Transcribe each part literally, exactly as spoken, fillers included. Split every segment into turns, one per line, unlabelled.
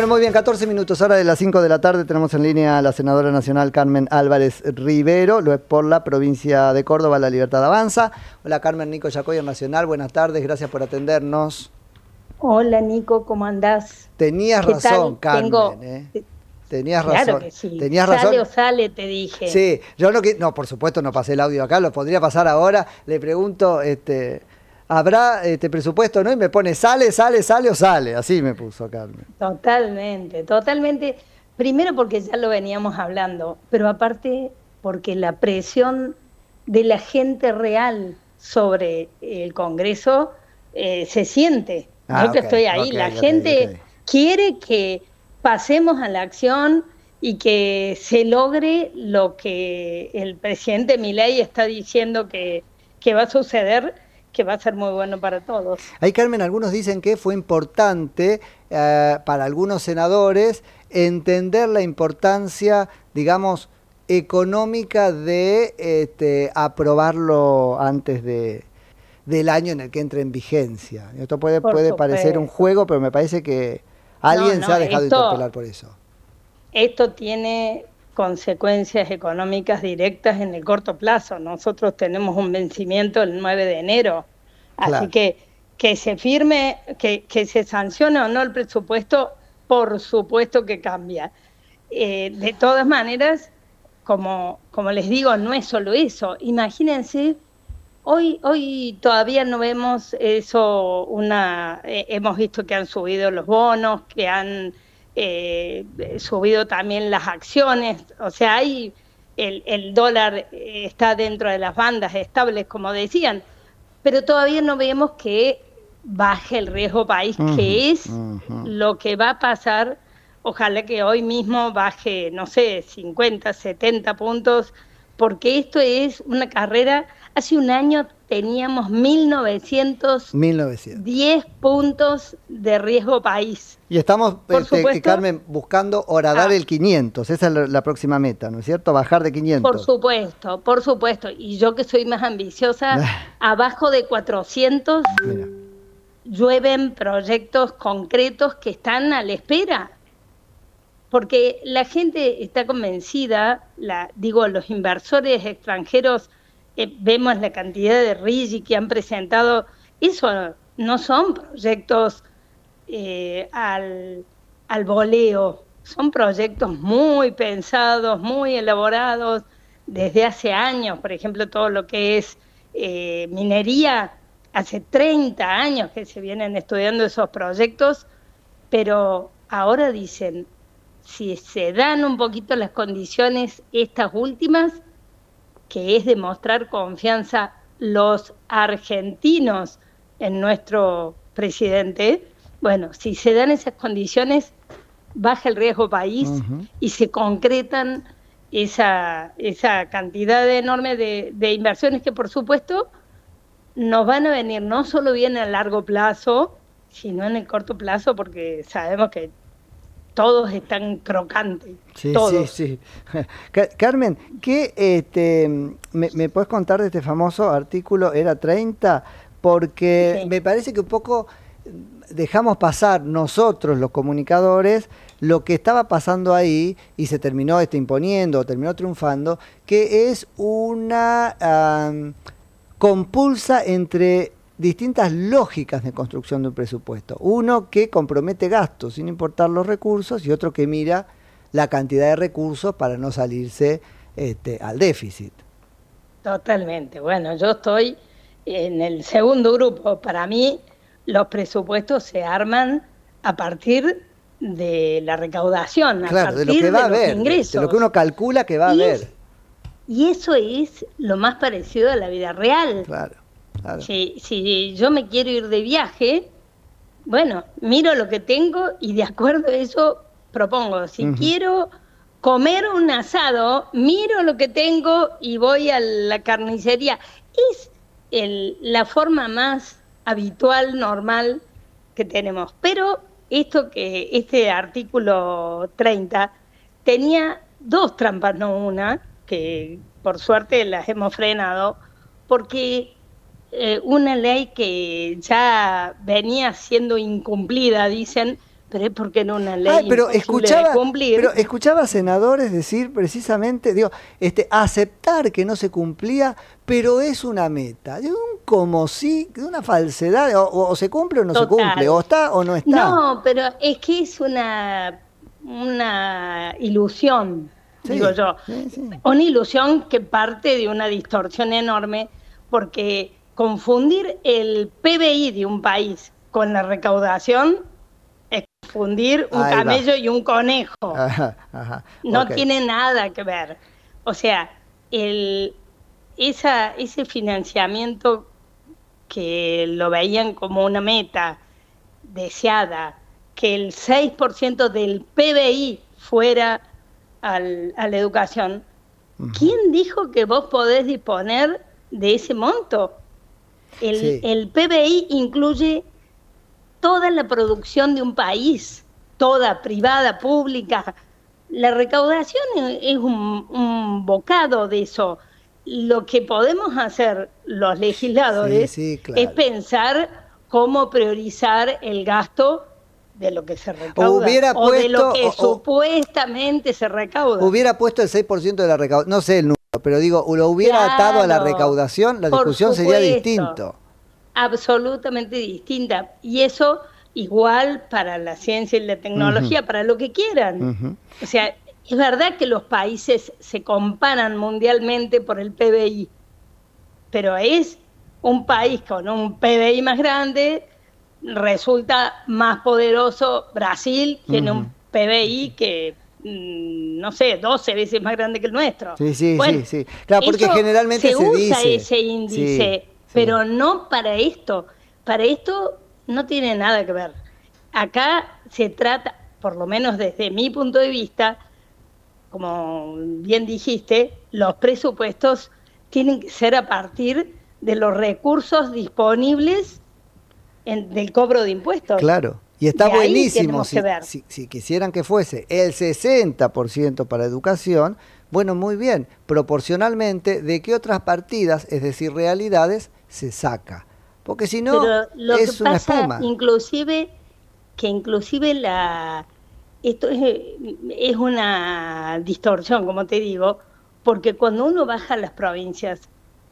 Bueno, muy bien, catorce minutos, hora de las cinco de la tarde. Tenemos en línea a la senadora nacional Carmen Álvarez Rivero, lo es por la provincia de Córdoba, La Libertad Avanza. Hola Carmen, Nico Yacoy, Nacional, buenas tardes, gracias por atendernos.
Hola Nico, ¿cómo andás?
Tenías razón, tal? Carmen,
Tengo...
¿eh? Tenías
claro
razón.
Que sí.
Tenías
sale
razón.
o sale, te dije.
Sí, yo no que no, por supuesto no pasé el audio acá, lo podría pasar ahora. Le pregunto, este, ¿habrá este presupuesto, no? Y me pone sale, sale, sale o sale. Así me puso Carmen.
Totalmente, totalmente. Primero porque ya lo veníamos hablando, pero aparte porque la presión de la gente real sobre el Congreso eh, se siente.
Ah,
yo que
okay,
estoy ahí,
okay,
la
okay,
gente
okay.
quiere que pasemos a la acción y que se logre lo que el presidente Milei está diciendo que, que va a suceder, que va a ser muy bueno para todos.
Ahí, Carmen, algunos dicen que fue importante eh, para algunos senadores entender la importancia, digamos, económica de este, aprobarlo antes de, del año en el que entre en vigencia. Esto puede, puede parecer un juego, pero me parece que alguien no, no, se ha dejado esto, interpelar por eso.
Esto tiene consecuencias económicas directas en el corto plazo. Nosotros tenemos un vencimiento el nueve de enero. Así claro. que que se firme, que, que se sancione o no el presupuesto, por supuesto que cambia. Eh, de todas maneras, como, como les digo, no es solo eso. Imagínense, hoy, hoy todavía no vemos eso, una, eh, hemos visto que han subido los bonos, que han eh, subido también las acciones, o sea, hay, el, el dólar está dentro de las bandas estables, como decían, pero todavía no vemos que baje el riesgo país, uh-huh, que es uh-huh. lo que va a pasar. Ojalá que hoy mismo baje, no sé, cincuenta, setenta puntos, porque esto es una carrera. Hace un año teníamos mil novecientos diez puntos de riesgo país.
Y estamos, este, Carmen, buscando horadar ah, el quinientos, esa es la, la próxima meta, ¿no es cierto? Bajar de quinientos.
Por supuesto, por supuesto. Y yo que soy más ambiciosa, abajo de cuatrocientos, Mira. llueven proyectos concretos que están a la espera. Porque la gente está convencida, la, digo, los inversores extranjeros, eh, vemos la cantidad de R I G I que han presentado, eso no son proyectos eh, al, al voleo, son proyectos muy pensados, muy elaborados desde hace años. Por ejemplo, todo lo que es eh, minería, hace treinta años que se vienen estudiando esos proyectos, pero ahora dicen, si se dan un poquito las condiciones estas últimas, que es demostrar confianza los argentinos en nuestro presidente, bueno, si se dan esas condiciones, baja el riesgo país uh-huh. y se concretan esa, esa cantidad enorme de, de inversiones que, por supuesto, nos van a venir no solo bien a largo plazo, sino en el corto plazo, porque sabemos que todos están crocantes.
Sí,
todos.
sí, sí. Carmen, ¿qué este, me, me puedes contar de este famoso artículo Era treinta? Porque sí. me parece que un poco dejamos pasar nosotros, los comunicadores, lo que estaba pasando ahí y se terminó este, imponiendo, terminó triunfando, que es una um, compulsa entre distintas lógicas de construcción de un presupuesto. Uno que compromete gastos sin importar los recursos y otro que mira la cantidad de recursos para no salirse este, al déficit.
Totalmente. Bueno, yo estoy en el segundo grupo. Para mí los presupuestos se arman a partir de la recaudación,
claro,
a partir
de lo que va
de
a
los
haber,
ingresos.
De lo que uno calcula que va a haber.
Y eso es lo más parecido a la vida real.
Claro. Claro.
Si, si yo me quiero ir de viaje, bueno, miro lo que tengo y de acuerdo a eso propongo. Si uh-huh. quiero comer un asado, miro lo que tengo y voy a la carnicería. Es el, la forma más habitual, normal que tenemos. Pero esto que este artículo treinta tenía dos trampas, no una, que por suerte las hemos frenado, porque Eh, una ley que ya venía siendo incumplida, dicen, pero es porque era una ley
Ay, pero
imposible
escuchaba,
de cumplir.
pero escuchaba senadores decir precisamente, digo, este, aceptar que no se cumplía, pero es una meta. De un como si, de una falsedad, o, o se cumple o no
Total.
se cumple, o está o no está.
No, pero es que es una, una ilusión,
Sí,
digo yo.
sí, sí.
Una ilusión que parte de una distorsión enorme, porque confundir el P B I de un país con la recaudación es confundir un
Ahí va.
camello y un conejo.
Ajá, ajá,
No
ok.
tiene nada que ver. O sea, el, esa, ese financiamiento que lo veían como una meta deseada, que el seis por ciento del P B I fuera al, a la educación,
Ujú.
¿quién dijo que vos podés disponer de ese monto? El,
Sí.
el P B I incluye toda la producción de un país, toda, privada, pública. La recaudación es un, un bocado de eso. Lo que podemos hacer los legisladores
Sí, sí, claro.
es pensar cómo priorizar el gasto de lo que se recauda,
Hubiera
o de lo
puesto-
que
o- o-
supuestamente se recauda.
Hubiera puesto el seis por ciento de la recaudación, no sé el número, pero digo, lo hubiera
Claro,
atado a la recaudación, la
por
discusión sería
supuesto.
distinto.
Absolutamente distinta. Y eso igual para la ciencia y la tecnología,
Ujú.
para lo que quieran.
Ujú.
O sea, es verdad que los países se comparan mundialmente por el P B I, pero es un país con un P B I más grande, resulta más poderoso. Brasil tiene
Ujú.
un P B I que, mm, no sé, doce veces más grande que el nuestro.
Sí, sí,
Bueno,
sí, sí. Claro, porque
eso
generalmente se,
se usa
dice.
ese índice,
Sí, sí.
pero no para esto. Para esto no tiene nada que ver. Acá se trata, por lo menos desde mi punto de vista, como bien dijiste, los presupuestos tienen que ser a partir de los recursos disponibles en, del cobro de impuestos.
Claro. Y está
De ahí
buenísimo
tenemos
si,
que ver.
si, si quisieran que fuese el sesenta por ciento para educación, bueno, muy bien, proporcionalmente de qué otras partidas, es decir, realidades, se saca. Porque si no,
Pero lo
es
que
una
pasa,
espuma.
inclusive, que inclusive la esto es, es una distorsión, como te digo, porque cuando uno baja a las provincias,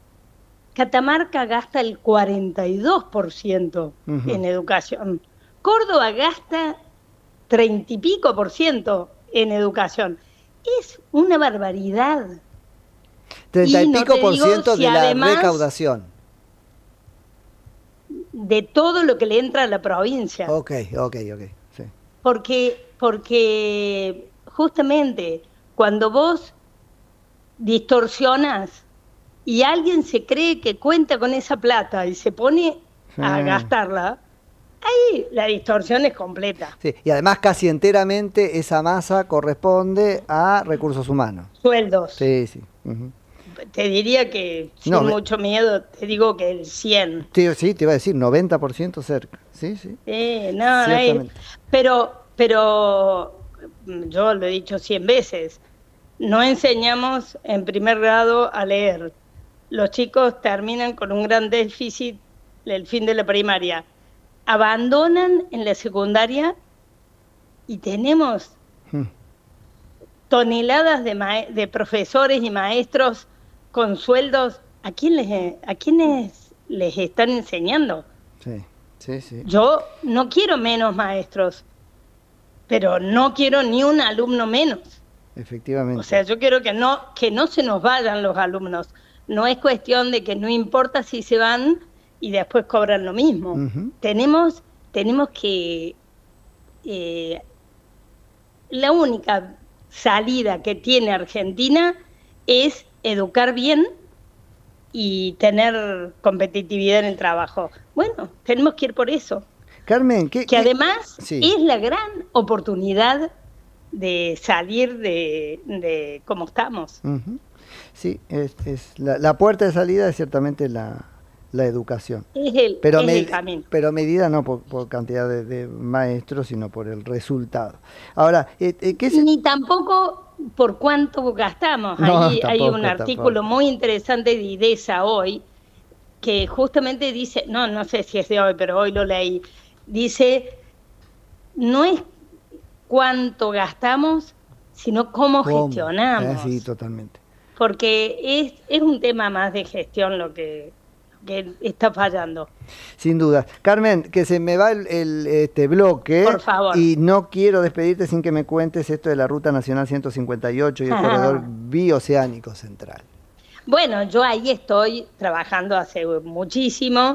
Catamarca gasta el cuarenta y dos por ciento
Ujú.
en educación. Córdoba gasta treinta y pico por ciento en educación. Es una barbaridad.
Treinta y
y no
pico
te
por
digo
ciento
si
de la
además-
recaudación.
De todo lo que le entra a la provincia.
Ok, ok, ok. Sí.
Porque, porque justamente cuando vos distorsionas y alguien se cree que cuenta con esa plata y se pone a
Sí.
gastarla, ahí la distorsión es completa.
Sí, y además casi enteramente esa masa corresponde a recursos humanos.
Sueldos.
Sí, sí. Ujú.
Te diría que, sin
No, me-
mucho miedo, te digo que el cien.
Sí, sí, te iba a decir noventa por ciento cerca. Sí, sí.
Sí, no, no hay-
Ciertamente.
pero, pero yo lo he dicho cien veces, no enseñamos en primer grado a leer. Los chicos terminan con un gran déficit el fin de la primaria, abandonan en la secundaria y tenemos
Mm.
toneladas de, ma- de profesores y maestros con sueldos. ¿A quién les, a quiénes les están enseñando?
Sí, sí, sí.
Yo no quiero menos maestros, pero no quiero ni un alumno menos.
Efectivamente.
O sea, yo quiero que no, que no se nos vayan los alumnos. No es cuestión de que no importa si se van y después cobran lo mismo.
Ujú.
Tenemos, tenemos que... eh, la única salida que tiene Argentina es educar bien y tener competitividad en el trabajo. Bueno, tenemos que ir por eso.
Carmen, ¿qué,
Que
qué-
además
Sí.
es la gran oportunidad de salir de, de cómo estamos.
Ujú. Sí, es, es la, la puerta de salida es ciertamente la, la educación.
Es el,
Pero,
es
me-
el camino.
pero medida no por, por cantidad de, de maestros, sino por el resultado. Ahora, eh, eh, ¿qué se-
Ni tampoco por cuánto gastamos.
No,
Ahí hay
tampoco,
un artículo
tampoco.
muy interesante de IDESA hoy, que justamente dice, no, no sé si es de hoy, pero hoy lo leí, dice, no es cuánto gastamos, sino cómo, ¿Cómo? gestionamos.
Eh, sí, totalmente.
Porque es, es un tema más de gestión lo que, que está fallando.
Sin duda. Carmen, que se me va el, el este bloque.
Por favor.
Y no quiero despedirte sin que me cuentes esto de la Ruta Nacional ciento cincuenta y ocho y el Ajá. Corredor Bioceánico Central.
Bueno, yo ahí estoy trabajando hace muchísimo,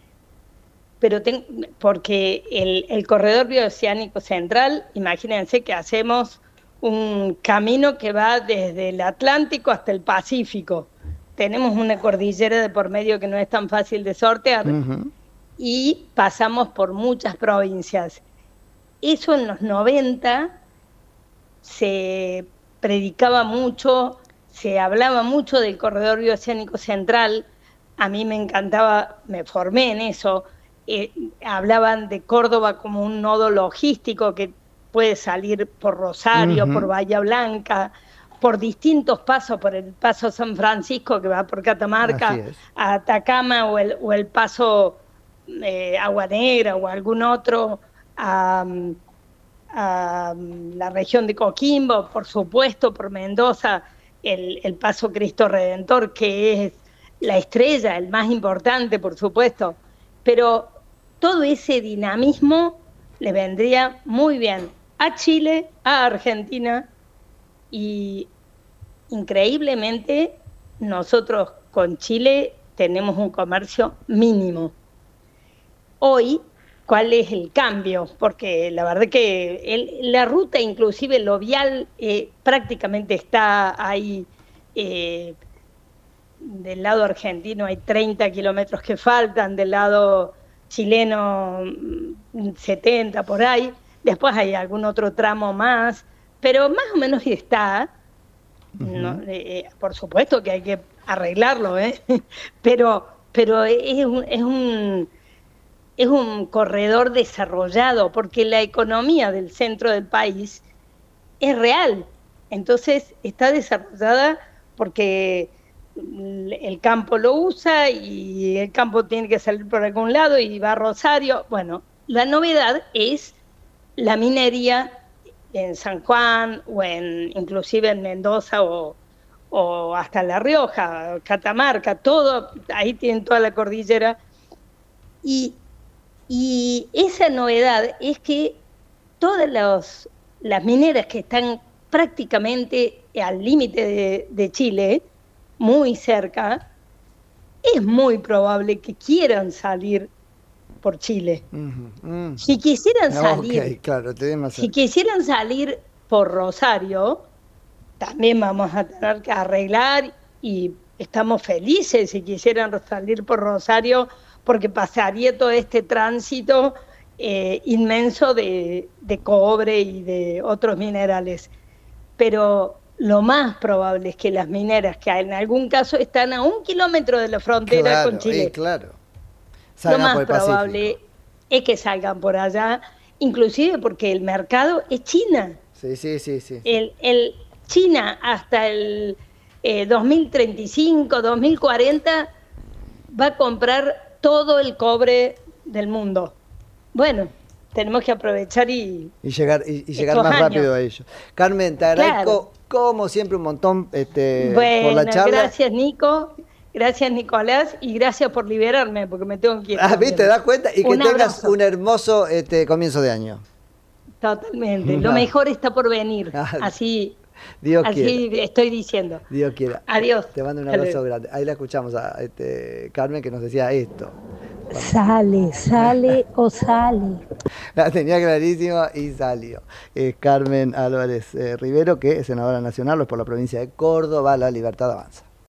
pero ten, porque el, el Corredor Bioceánico Central, imagínense que hacemos un camino que va desde el Atlántico hasta el Pacífico. Tenemos una cordillera de por medio que no es tan fácil de sortear uh-huh. y pasamos por muchas provincias. Eso en los noventa se predicaba mucho, se hablaba mucho del Corredor Bioceánico Central. A mí me encantaba, me formé en eso. Eh, hablaban de Córdoba como un nodo logístico que puede salir por Rosario, uh-huh. por Bahía Blanca, por distintos pasos, por el paso San Francisco que va por Catamarca, a Atacama, o el, o el paso eh, Agua Negra o algún otro, a, a la región de Coquimbo, por supuesto, por Mendoza, el, el paso Cristo Redentor, que es la estrella, el más importante, por supuesto. Pero todo ese dinamismo le vendría muy bien a Chile, a Argentina, y increíblemente nosotros con Chile tenemos un comercio mínimo. Hoy, ¿cuál es el cambio? Porque la verdad que el, la ruta, inclusive lo vial, eh, prácticamente está ahí. Eh, del lado argentino hay treinta kilómetros que faltan, del lado chileno setenta por ahí. Después hay algún otro tramo más, pero más o menos está. Uh-huh. No, eh, por supuesto que hay que arreglarlo, ¿eh? pero, pero es un, es, un, es un corredor desarrollado, porque la economía del centro del país es real. Entonces está desarrollada porque el campo lo usa y el campo tiene que salir por algún lado y va a Rosario. Bueno, la novedad es la minería en San Juan o en inclusive en Mendoza o, o hasta La Rioja, Catamarca, todo, ahí tienen toda la cordillera. Y, y esa novedad es que todas los, las mineras que están prácticamente al límite de, de Chile, muy cerca, es muy probable que quieran salir por Chile. Uh-huh. Uh. Si quisieran salir,
okay, claro,
si quisieran salir por Rosario, también vamos a tener que arreglar, y estamos felices si quisieran salir por Rosario, porque pasaría todo este tránsito eh, inmenso de, de cobre y de otros minerales. Pero lo más probable es que las mineras, que en algún caso están a un kilómetro de la frontera
claro,
con Chile,
eh, claro.
lo más probable es que salgan por allá, inclusive porque el mercado es China.
Sí, sí, sí, sí.
El, el China hasta el eh, dos mil treinta y cinco, dos mil cuarenta va a comprar todo el cobre del mundo. Bueno, tenemos que aprovechar y...
Y llegar, y, y llegar más años. rápido a ello. Carmen, te agradezco, claro, como siempre, un montón este,
bueno,
por la charla.
Gracias, Nico. Gracias, Nicolás, y gracias por liberarme, porque me tengo que ir.
Ah, ¿viste? ¿Te das cuenta? Y que un tengas abrazo. Un hermoso este, comienzo de año.
Totalmente. Lo mejor está por venir. Ah, así,
Dios
así
quiera.
Estoy diciendo.
Dios quiera.
Adiós.
Te mando un abrazo grande. Ahí la escuchamos a este, Carmen, que nos decía esto.
Sale, sale o sale.
La tenía clarísima y salió. Es Carmen Álvarez eh, Rivero, que es senadora nacional, es por la provincia de Córdoba. La Libertad Avanza.